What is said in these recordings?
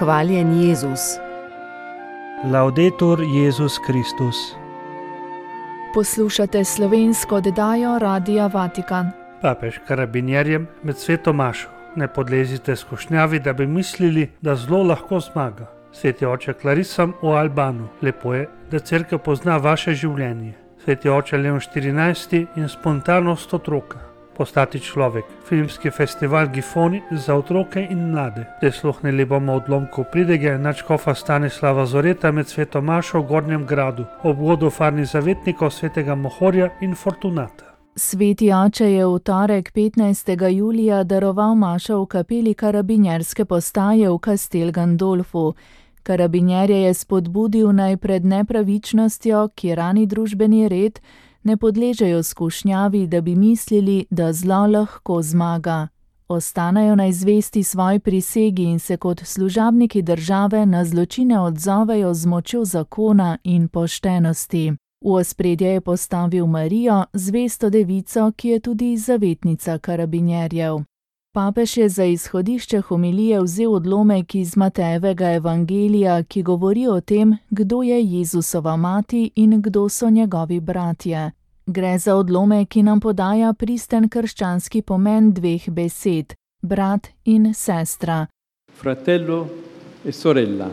Hvaljen Jezus. Laudetur Jezus Kristus. Poslušate slovensko oddajo Radia Vatikan. Papež karabinjerjem med sveto mašo: ne podlezite skušnjavi, da bi mislili, da zlo lahko zmaga. Sveti oče Klarisam v Albanu: lepo je, da cerkev pozna vaše življenje. Sveti oče Leon 14. in spontanost otroka. Postati človek. Filmski festival Gifoni za otroke in mlade. Prisluhnili bomo odlomku pridige nadškofa Stanislava Zoreta med sveto mašo v Gornjem gradu ob uvodu farnih zavetnikov svetega Mohorja in Fortunata. Sveti oče je v torek 15. julija daroval mašo v kapeli karabinjerske postaje v Castel Gandolfu. Karabinjerje je spodbudil, naj pred nepravičnostjo, ki rani družbeni red, ne podležejo skušnjavi, da bi mislili, da zlo lahko zmaga. Ostanejo naj zvesti svoji prisegi in se kot služabniki države na zločine odzovejo z močjo zakona in poštenosti. V ospredje je postavil Marijo, zvesto devico, ki je tudi zavetnica karabinjerjev. Papež je za izhodišče homilije vzel odlomek iz Matejevega evangelija, ki govori o tem, kdo je Jezusova mati in kdo so njegovi bratje. Gre za odlomek, ki nam podaja pristen krščanski pomen dveh besed: brat in sestra. Fratello e sorella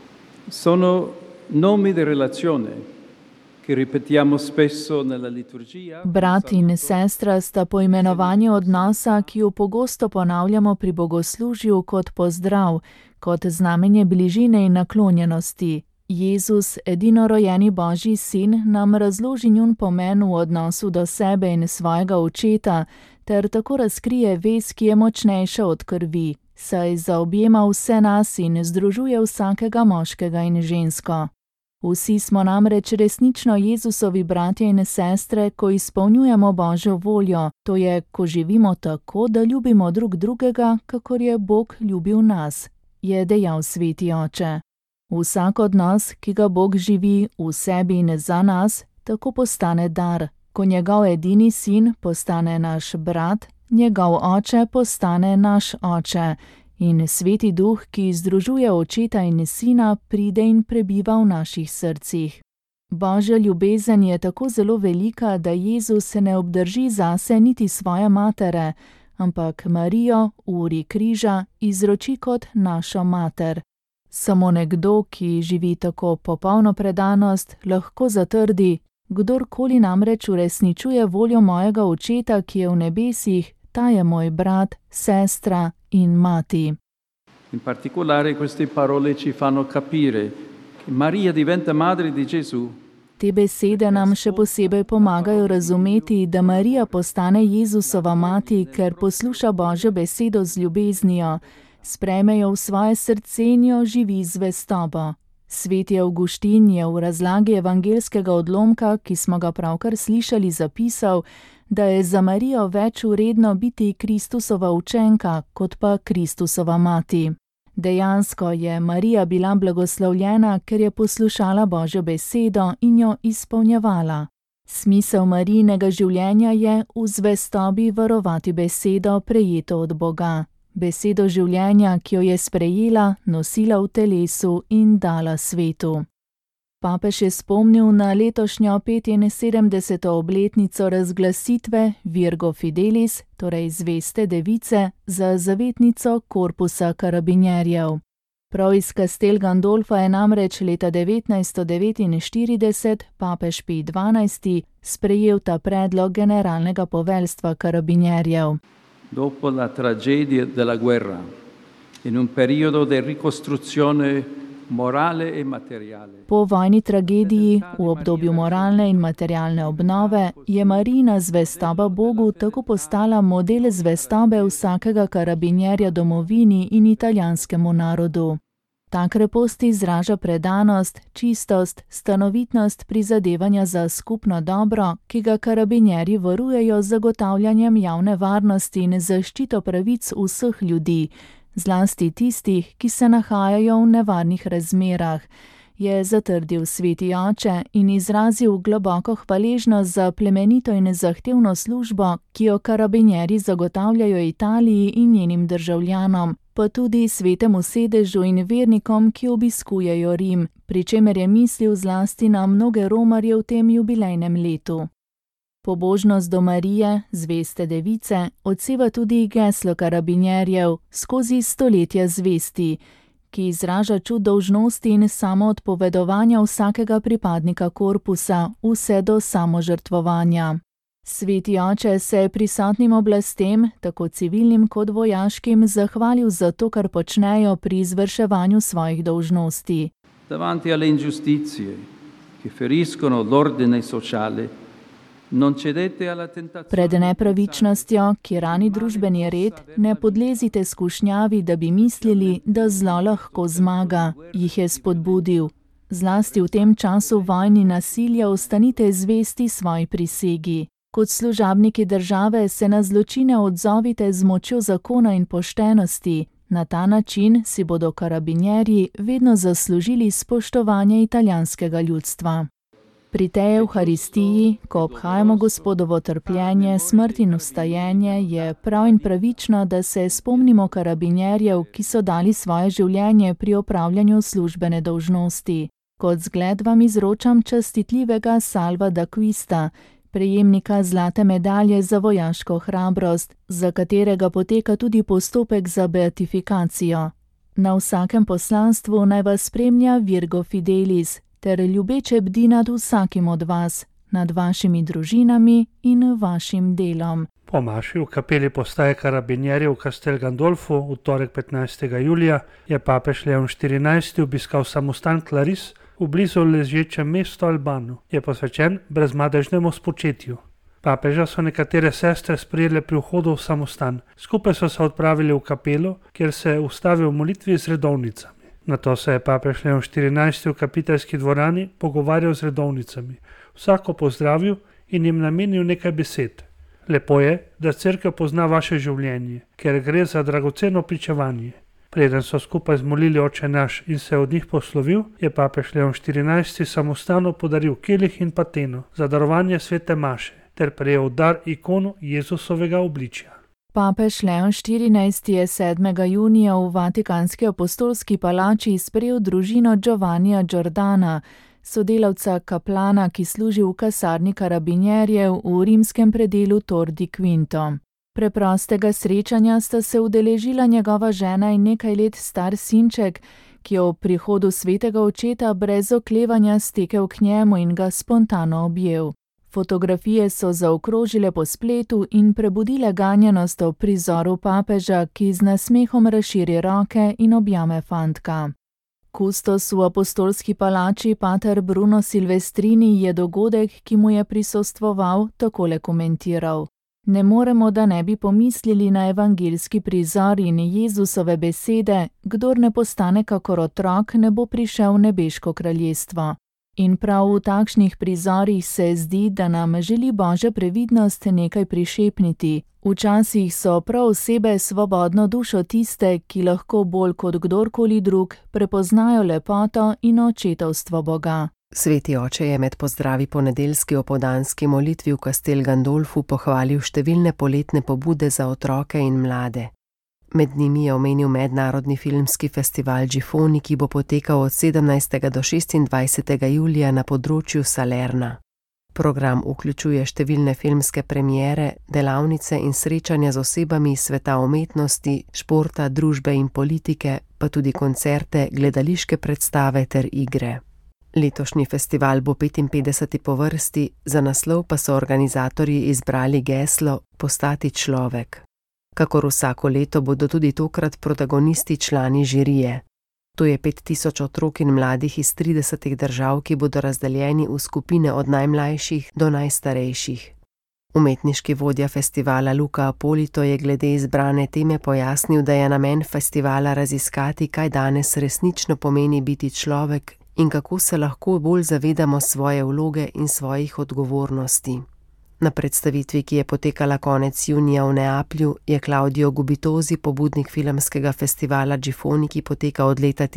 sono nomi di relazione che ripetiamo spesso nella liturgia. Brat in sestra sta poimenovanje odnosa, ki jo pogosto ponavljamo pri bogoslužju kot pozdrav, kot znamenje bližine in naklonjenosti. Jezus, edinorojeni Božji sin, nam razloži njun pomen v odnosu do sebe in svojega očeta, ter tako razkrije vez, ki je močnejša od krvi, saj zaobjema vse nas in združuje vsakega moškega in žensko. Vsi smo namreč resnično Jezusovi bratje in sestre, ko izpolnjujemo Božjo voljo, to je, ko živimo tako, da ljubimo drug drugega, kakor je Bog ljubil nas, je dejal sveti oče. Vsak od nas, ki ga Bog živi v sebi in za nas, tako postane dar. Ko njegov edini sin postane naš brat, njegov oče postane naš oče. In sveti duh, ki združuje očeta in sina, pride in prebiva v naših srcih. Božja ljubezen je tako zelo velika, da Jezus ne obdrži zase niti svoje matere, ampak Marijo v uri križa izroči kot našo mater. Samo nekdo, ki živi tako popolno predanost, lahko zatrdi: kdorkoli namreč uresničuje voljo mojega očeta, ki je v nebesih, ta je moj brat, sestra in mati. In particolare queste parole ci fanno capire che Maria diventa madre di Gesù. Te besede nam še posebej pomagajo razumeti, da Marija postane Jezusova mati, ker posluša Božjo besedo z ljubeznijo, sprejme jo v svoje srce in jo živi z zvestobo. Sveti Avguštin je v razlagi evangelskega odlomka, ki smo ga pravkar slišali, zapisal, da je za Marijo več vredno biti Kristusova učenka, kot pa Kristusova mati. Dejansko je Marija bila blagoslovljena, ker je poslušala Božjo besedo in jo izpolnjevala. Smisel Marijinega življenja je v zvestobi varovati besedo, prejeto od Boga. Besedo življenja, ki jo je sprejela, nosila v telesu in dala svetu. Papež je spomnil na letošnjo 75. obletnico razglasitve Virgo Fidelis, torej zveste device, za zavetnico korpusa karabinjerjev. Prav iz Castel Gandolfa je namreč leta 1949 papež Pij XII. Sprejel ta predlog generalnega poveljstva karabinjerjev. Dopo la tragedia della guerra, in un periodo di ricostruzione morale e materiale. Po vojni tragediji, v obdobju moralne in materialne obnove, je Marijina zvestoba Bogu tako postala model zvestobe vsakega karabinjerja domovini in italijanskemu narodu. Ta krepost izraža predanost, čistost, stanovitnost prizadevanja za skupno dobro, ki ga karabinjerji varujejo z zagotavljanjem javne varnosti in zaščito pravic vseh ljudi, zlasti tistih, ki se nahajajo v nevarnih razmerah, je zatrdil sveti oče in izrazil globoko hvaležnost za plemenito in zahtevno službo, ki jo karabinjerji zagotavljajo Italiji in njenim državljanom, pa tudi svetemu sedežu in vernikom, ki obiskujejo Rim, pri čemer je mislil zlasti na mnoge romarje v tem jubilejnem letu. Pobožnost do Marije, zveste device, odseva tudi geslo karabinjerjev skozi stoletja zvesti, ki izraža čut dolžnosti in samoodpovedovanja vsakega pripadnika korpusa, vse do samožrtvovanja. Sveti oče se je prisotnim oblastem, tako civilnim kot vojaškim, zahvalil za to, kar počnejo pri izvrševanju svojih dolžnosti. Davanti alle ingiustizie, che feriscono l'ordine sociale, non cedete alla tentazione. Pred nepravičnostjo, ki rani družbeni red, ne podlezite skušnjavi, da bi mislili, da zlo lahko zmaga, jih je spodbudil. Zlasti v tem času vojni nasilja ostanite zvesti svoji prisegi. Kot služabniki države se na zločine odzovite z močjo zakona in poštenosti. Na ta način si bodo karabinjerji vedno zaslužili spoštovanje italijanskega ljudstva. Pri tej Evharistiji, ko obhajamo Gospodovo trpljenje, smrt in vstajenje, je prav in pravično, da se spomnimo karabinjerjev, ki so dali svoje življenje pri opravljanju službene dolžnosti. Kot zgled vam izročam častitljivega Salva d'Acquista, prejemnika zlate medalje za vojaško hrabrost, za katerega poteka tudi postopek za beatifikacijo. Na vsakem poslanstvu naj vas spremlja Virgo Fidelis, ter ljubeče bdi nad vsakim od vas, nad vašimi družinami in vašim delom. Po maši v kapeli postaje karabinjerjev v Castel Gandolfu v torek 15. julija je papež Leon XIV obiskal samostan Claris v blizu ležečem mestu Albano. Je posvečen brezmadežnemu spočetju. Papeža so nekatere sestre sprejele pri vhodu v samostan. Skupaj so se odpravili v kapelo, kjer se je ustavil v molitvi z redovnicami. Nato se je papež Leon XIV v kapiteljski dvorani pogovarjal z redovnicami. Vsako pozdravil in jim namenil nekaj besed. Lepo je, da cerkev pozna vaše življenje, ker gre za dragoceno pričevanje. Preden so skupaj zmolili Oče naš in se od njih poslovil, je papež Leon XIV samostanu podaril kelih in pateno za darovanje svete maše ter prejel dar ikono Jezusovega obličja. Papež Leon XIV je 7. junija v Vatikanski apostolski palači sprejel družino Giovannija Giordana, sodelavca kaplana, ki služi v kasarni karabinjerjev v rimskem predelu Tor di Quinto. Preprostega srečanja sta se udeležila njegova žena in nekaj let star sinček, ki je ob prihodu svetega očeta brez oklevanja stekel k njemu in ga spontano objel. Fotografije so zaokrožile po spletu in prebudile ganjenost ob prizoru papeža, ki z nasmehom razširi roke in objame fantka. Kustos v apostolski palači pater Bruno Silvestrini je dogodek, ki mu je prisostvoval, takole komentiral. Ne moremo, da ne bi pomislili na evangeljski prizor in Jezusove besede, kdor ne postane kakor otrok, ne bo prišel v nebeško kraljestvo. In prav v takšnih prizorih se zdi, da nam želi Božja previdnost nekaj prišepniti. Včasih so prav osebe svobodno dušo tiste, ki lahko bolj kot kdorkoli drug prepoznajo lepoto in očetovstvo Boga. Sveti oče je med pozdravi po nedeljski opoldanski molitvi v Castel Gandolfu pohvalil številne poletne pobude za otroke in mlade. Med njimi je omenil mednarodni filmski festival Gifoni, ki bo potekal od 17. do 26. julija na področju Salerna. Program vključuje številne filmske premiere, delavnice in srečanja z osebami iz sveta umetnosti, športa, družbe in politike, pa tudi koncerte, gledališke predstave ter igre. Letošnji festival bo 55. po vrsti, za naslov pa so organizatorji izbrali geslo Postati človek. Kakor vsako leto bodo tudi tokrat protagonisti člani žirije. To je 5000 otrok in mladih iz 30 držav, ki bodo razdeljeni v skupine od najmlajših do najstarejših. Umetniški vodja festivala Luca Apolito je glede izbrane teme pojasnil, da je namen festivala raziskati, kaj danes resnično pomeni biti človek in kako se lahko bolj zavedamo svoje vloge in svojih odgovornosti. Na predstavitvi, ki je potekala konec junija v Neaplju, je Claudio Gubitosi, pobudnik filmskega festivala Gifoni, ki poteka od leta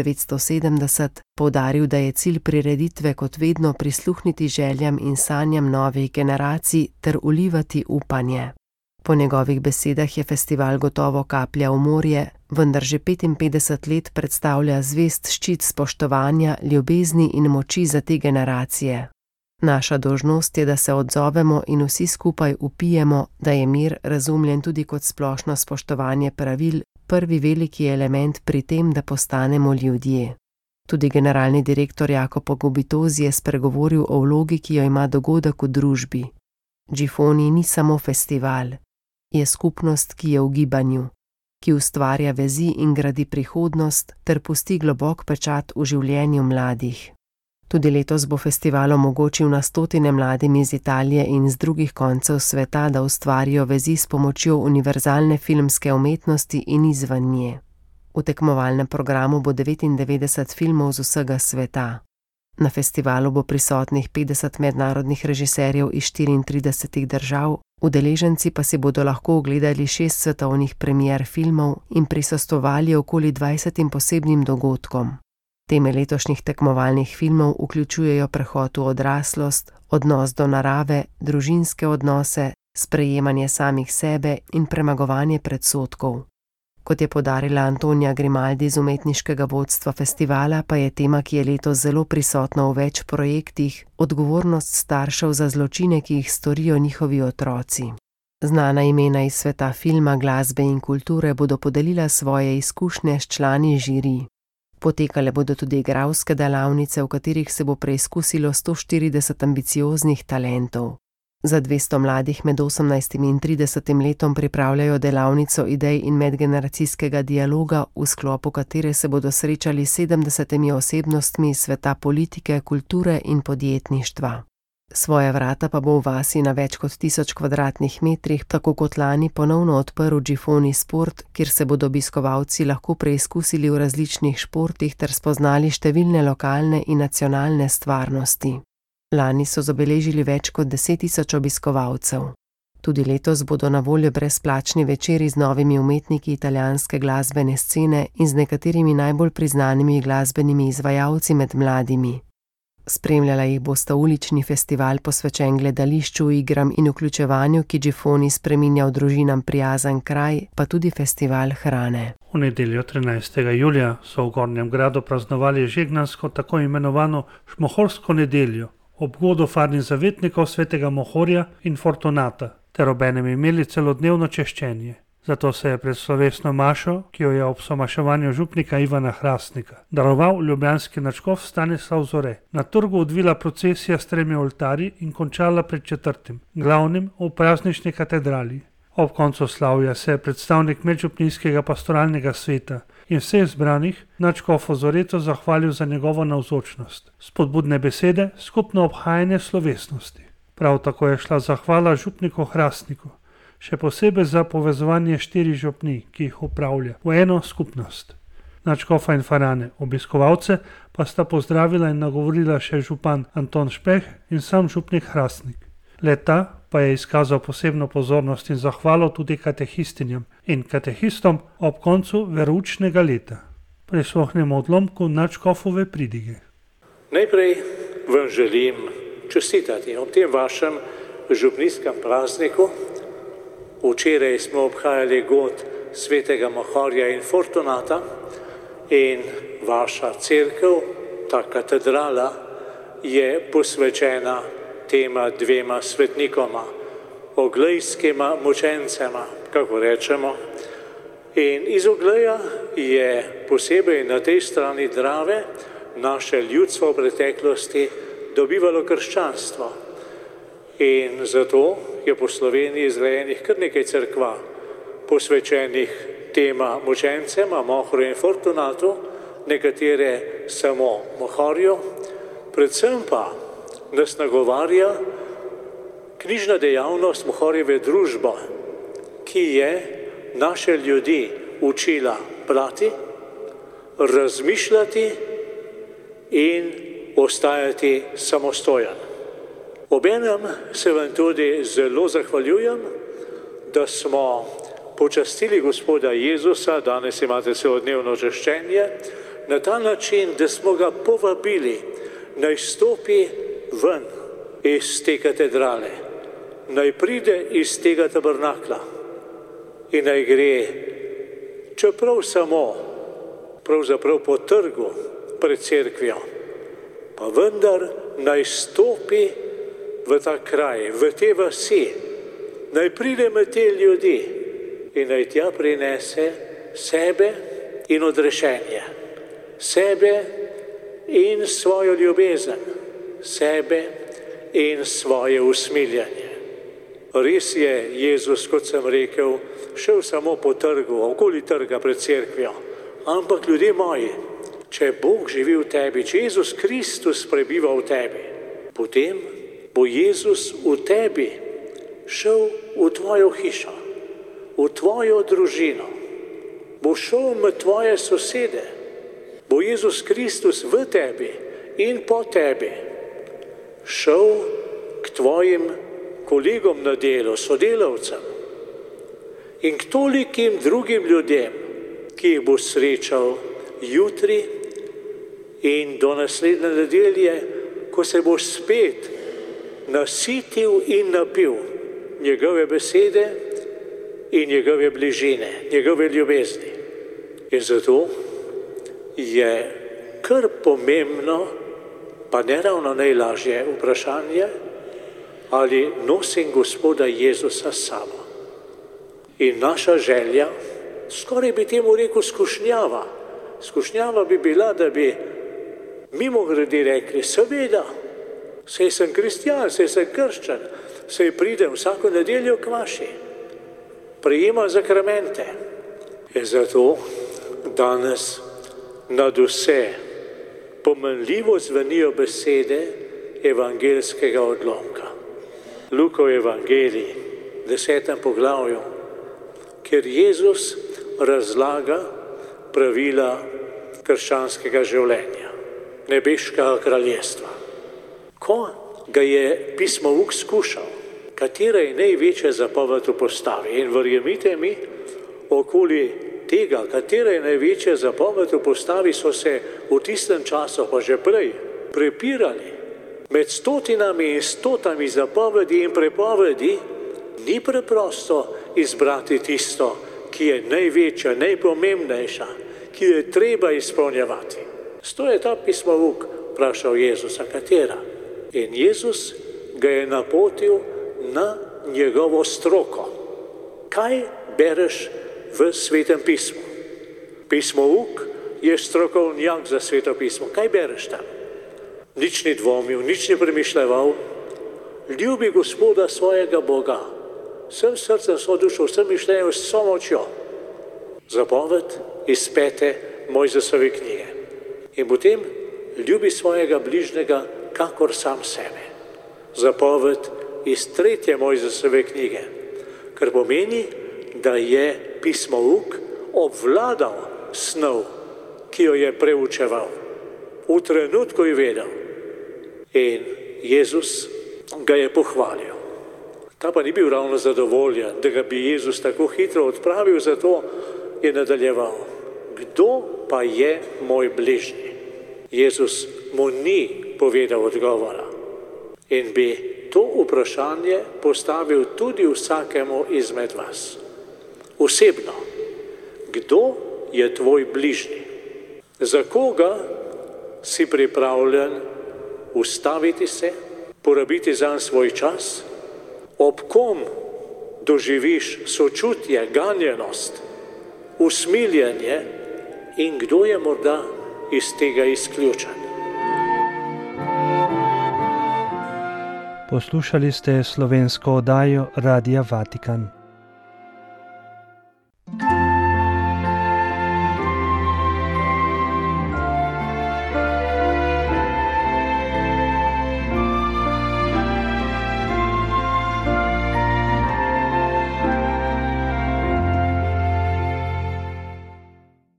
1970, poudaril, da je cilj prireditve kot vedno prisluhniti željam in sanjam novih generacij ter vlivati upanje. Po njegovih besedah je festival gotovo kaplja v morje, vendar že 55 let predstavlja zvest ščit spoštovanja, ljubezni in moči za te generacije. Naša dolžnost je, da se odzovemo in vsi skupaj vpijemo, da je mir, razumljen tudi kot splošno spoštovanje pravil, prvi veliki element pri tem, da postanemo ljudje. Tudi generalni direktor Jakob Ogubitozi je spregovoril o vlogi, ki jo ima dogodek v družbi. Gifoni ni samo festival, je skupnost, ki je v gibanju, ki ustvarja vezi in gradi prihodnost ter pusti globok pečat v življenju mladih. Tudi letos bo festival omogočil na stotine mladim iz Italije in z drugih koncev sveta, da ustvarijo vezi s pomočjo univerzalne filmske umetnosti in izven nje. V tekmovalnem programu bo 99 filmov z vsega sveta. Na festivalu bo prisotnih 50 mednarodnih režiserjev iz 34 držav, udeleženci pa si bodo lahko ogledali 6 svetovnih premier filmov in prisostvovali okoli 20 posebnim dogodkom. Teme letošnjih tekmovalnih filmov vključujejo prehod v odraslost, odnos do narave, družinske odnose, sprejemanje samih sebe in premagovanje predsodkov. Kot je poudarila Antonija Grimaldi z umetniškega vodstva festivala, pa je tema, ki je letos zelo prisotna v več projektih, odgovornost staršev za zločine, ki jih storijo njihovi otroci. Znana imena iz sveta filma, glasbe in kulture bodo podelila svoje izkušnje s člani žirij. Potekale bodo tudi igralske delavnice, v katerih se bo preizkusilo 140 ambicioznih talentov. Za 200 mladih med 18 in 30 letom pripravljajo delavnico idej in medgeneracijskega dialoga, v sklopu katere se bodo srečali 70 osebnostmi iz sveta politike, kulture in podjetništva. Svoje vrata pa bo v vasi na več kot 1000 kvadratnih metrih, tako kot lani, ponovno odprl Gifoni Sport, kjer se bodo obiskovalci lahko preizkusili v različnih športih ter spoznali številne lokalne in nacionalne stvarnosti. Lani so zabeležili več kot 10 000 obiskovalcev. Tudi letos bodo na voljo brezplačni večeri z novimi umetniki italijanske glasbene scene in z nekaterimi najbolj priznanimi glasbenimi izvajalci med mladimi. Spremljala jih bosta ulični festival posvečen gledališču, igram in vključevanju, ki Gifoni spreminja v družinam prijazen kraj, pa tudi festival hrane. V nedeljo 13. julija so v Gornjem Gradu praznovali žegnansko tako imenovano Šmohorsko nedeljo, ob godu farnih zavetnikov svetega Mohorja in Fortunata, ter obenem imeli celodnevno češčenje. Zato se je pred slovesno mašo, ki jo je ob somaševanju župnika Ivana Hrastnika daroval ljubljanski nadškof Stanislav Zore, na trgu odvila procesija s 3 oltarji in končala pred 4., glavnim v praznični katedrali. Ob koncu slavja se je predstavnik medžupnijskega pastoralnega sveta in vseh zbranih nadškofu Zoretu zahvalil za njegovo navzočnost, spodbudne besede, skupno obhajanje slovesnosti. Prav tako je šla zahvala župniku Hrastniku, še posebej za povezovanje 4 župnij, ki jih upravlja, v eno skupnost. Nadškofa in farane obiskovalce pa sta pozdravila in nagovorila še župan Anton Špeh in sam župnik Hrastnik. Leta pa je izkazal posebno pozornost in zahvalo tudi katehistinjam in katehistom ob koncu veroučnega leta. Prisluhnemo odlomku nadškofove pridige. Najprej vam želim čestitati ob tem vašem župnijskem prazniku. Včeraj smo obhajali god svetega Mohorja in Fortunata in vaša cerkev, ta katedrala, je posvečena tema 2 svetnikoma, oglejskima mučencema, kako rečemo. In iz Ogleja je posebej na tej strani Drave naše ljudstvo v preteklosti dobivalo krščanstvo. In zato je po Sloveniji zgrajenih kar nekaj cerkva, posvečenih tema mučencema, Mohorju in Fortunatu, nekatere samo Mohorju, predvsem pa nas nagovarja knjižna dejavnost Mohorjeve družbe, ki je naše ljudi učila brati, razmišljati in ostajati samostojen. Obenem se vam tudi zelo zahvaljujem, da smo počastili Gospoda Jezusa, danes imate celodnevno češčenje, na ta način, da smo ga povabili, naj stopi ven iz te katedrale, naj pride iz tega tabernakla in naj gre čeprav samo pravzaprav po trgu pred cerkvijo, pa vendar naj stopi v ta kraj, v te vasi, naj pride med te ljudi in naj tja prinese sebe in odrešenje, sebe in svojo ljubezen, sebe in svoje usmiljanje. Res je Jezus, kot sem rekel, šel samo po trgu, okoli trga pred cerkvijo, ampak ljudje moji, če Bog živi v tebi, če Jezus Kristus prebiva v tebi, potem bo Jezus v tebi šel v tvojo hišo, v tvojo družino, bo šel med tvoje sosede, bo Jezus Kristus v tebi in po tebi šel k tvojim kolegom na delu, sodelavcem in k tolikim drugim ljudem, ki jih bo srečal jutri in do naslednje nedelje, ko se boš spet nasitil in napil njegove besede in njegove bližine, njegove ljubezni. In zato je kar pomembno, pa ne ravno najlažje vprašanje, ali nosim Gospoda Jezusa s sabo. In naša želja, skoraj bi temu rekel skušnjava. Skušnjava bi bila, da bi mimogrede rekli, seveda, saj sem kristjan, saj sem krščan, saj pridem vsako nedeljo k maši, prejemam zakramente. In zato danes nad vse pomenljivo zvenijo besede evangeljskega odlomka. Lukov evangelij, 10. poglavju, kjer Jezus razlaga pravila krščanskega življenja, nebeškega kraljestva. Ko ga je pismouk skušal, katera je največja zapoved v postavi, in verjemite mi, okoli tega, katera je največja zapoved v postavi, so se v tistem času, pa že prej, prepirali. Med stotinami in stotami zapovedi in prepovedi ni preprosto izbrati tisto, ki je največja, najpomembnejša, ki jo je treba izpolnjevati. Zato je ta pismouk vprašal Jezusa, katera. In Jezus ga je napotil na njegovo stroko. Kaj bereš v Svetem pismu? Pismouk je strokovnjak za Sveto pismo. Kaj bereš tam? Nič ni dvomil, nič ni premišljeval. Ljubi Gospoda svojega Boga, vsem srcem, svojo dušo, vsem mišljenjem, vso močjo. Zapoved iz 5. Mojzesove knjige. In potem ljubi svojega bližnjega kakor sam sebe. Zapoved iz 3. Mojzesove knjige, kar pomeni, da je pismouk obvladal snov, ki jo je preučeval. V trenutku je vedel. In Jezus ga je pohvalil. Ta pa ni bil ravno zadovoljen, da ga bi Jezus tako hitro odpravil, zato je nadaljeval. Kdo pa je moj bližnji? Jezus mu ni povedal odgovora in bi to vprašanje postavil tudi vsakemu izmed vas. Osebno, kdo je tvoj bližnji? Za koga si pripravljen ustaviti se, porabiti zanj svoj čas? Ob kom doživiš sočutje, ganjenost, usmiljenje in kdo je morda iz tega izključen? Poslušali ste slovensko oddajo Radia Vatikan.